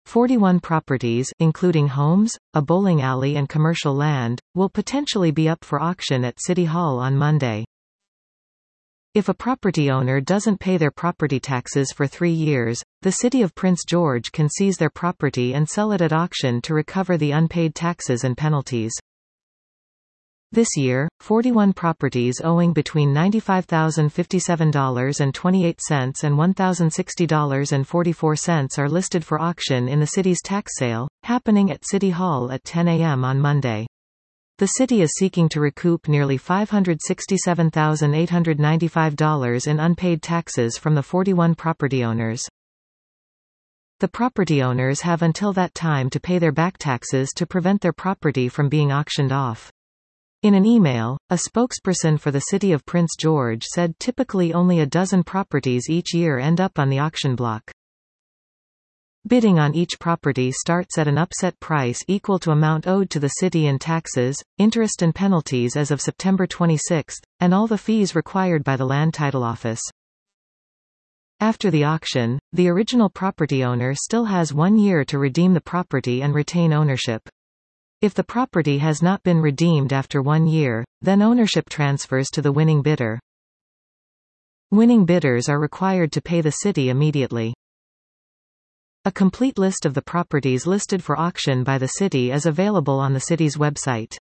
41 properties, including homes, a bowling alley and commercial land, will potentially be up for auction at City Hall on Monday. If a property owner doesn't pay their property taxes for 3 years, the City of Prince George can seize their property and sell it at auction to recover the unpaid taxes and penalties. This year, 41 properties owing between $95,057.28 and $1,060.44 are listed for auction in the city's tax sale, happening at City Hall at 10 a.m. on Monday. The city is seeking to recoup nearly $567,895 in unpaid taxes from the 41 property owners. The property owners have until that time to pay their back taxes to prevent their property from being auctioned off. In an email, a spokesperson for the City of Prince George said typically only a dozen properties each year end up on the auction block. Bidding on each property starts at an upset price equal to amount owed to the city in taxes, interest and penalties as of September 26, and all the fees required by the Land Title Office. After the auction, the original property owner still has 1 year to redeem the property and retain ownership. If the property has not been redeemed after 1 year, then ownership transfers to the winning bidder. Winning bidders are required to pay the city immediately. A complete list of the properties listed for auction by the city is available on the city's website.